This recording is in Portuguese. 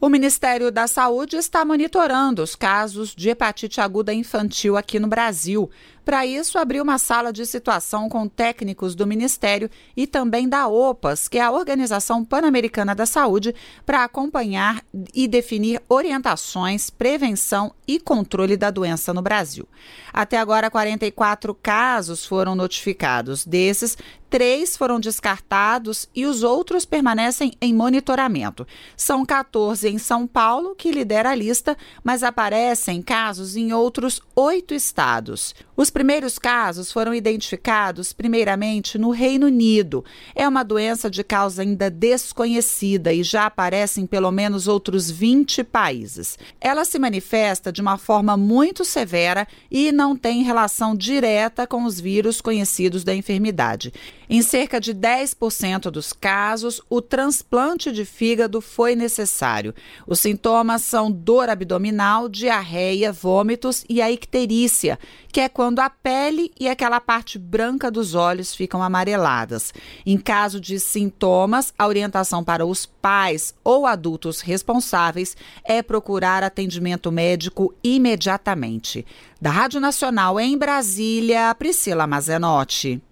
O Ministério da Saúde está monitorando os casos de hepatite aguda infantil aqui no Brasil. Para isso, abriu uma sala de situação com técnicos do Ministério e também da OPAS, que é a Organização Pan-Americana da Saúde, para acompanhar e definir orientações, prevenção e controle da doença no Brasil. Até agora, 44 casos foram notificados. Desses, 3 foram descartados e os outros permanecem em monitoramento. São 14 em São Paulo, que lidera a lista, mas aparecem casos em outros 8 estados. Os primeiros casos foram identificados primeiramente no Reino Unido. É uma doença de causa ainda desconhecida e já aparece em pelo menos outros 20 países. Ela se manifesta de uma forma muito severa e não tem relação direta com os vírus conhecidos da enfermidade. Em cerca de 10% dos casos, o transplante de fígado foi necessário. Os sintomas são dor abdominal, diarreia, vômitos e a icterícia, que é quando a pele e aquela parte branca dos olhos ficam amareladas. Em caso de sintomas, a orientação para os pais ou adultos responsáveis é procurar atendimento médico imediatamente. Da Rádio Nacional em Brasília, Priscila Mazenotti.